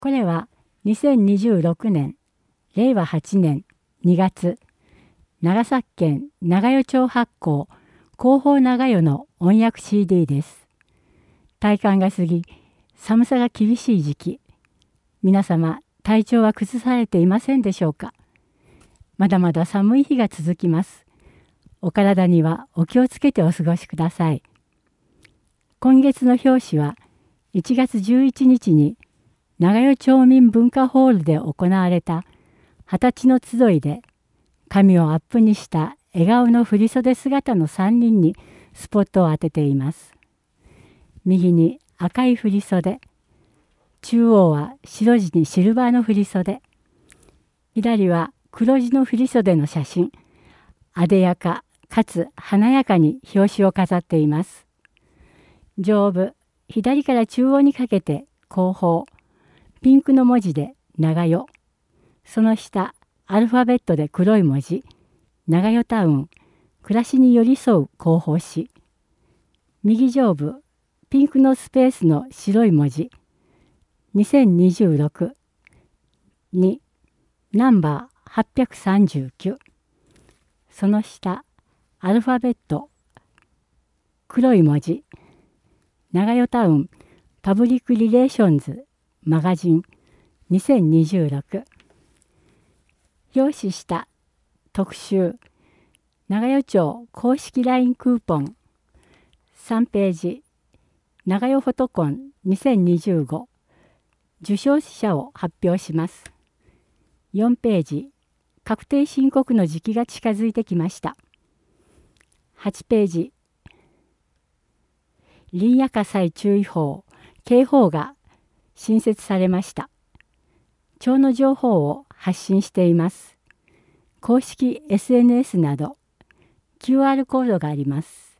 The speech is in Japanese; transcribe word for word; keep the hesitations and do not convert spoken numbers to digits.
これはにせんにじゅうろくねんれいわはちねんにがつ、長崎県長与町発行広報長与の音訳 シーディー です。体感が過ぎ、寒さが厳しい時期、皆様体調は崩されていませんでしょうか。まだまだ寒い日が続きます。お体にはお気をつけてお過ごしください。今月の表紙はいちがつじゅういちにちに長与町民文化ホールで行われた二十歳の集いで髪をアップにした笑顔の振袖姿のさんにんにスポットを当てています。右に赤い振袖、中央は白地にシルバーの振袖、左は黒地の振袖の写真、あでやかかつ華やかに表紙を飾っています。上部、左から中央にかけて後方、ピンクの文字で長与、その下、アルファベットで黒い文字、長与タウン、暮らしに寄り添う広報誌。右上部、ピンクのスペースの白い文字、にせんにじゅうろく、に、ナンバーはっぴゃくさんじゅうきゅう。その下、アルファベット、黒い文字、長与タウン、パブリックリレーションズ、マガジン、にせんにじゅうろく。表紙下、特集、長与町公式 ライン クーポン、さんページ、長与フォトコンにせんにじゅうご、受賞者を発表します。よんページ、確定申告の時期が近づいてきました。はちページ、林野火災注意報、警報が新設されました。町の情報を発信しています。公式 エスエヌエス など キューアール コードがあります。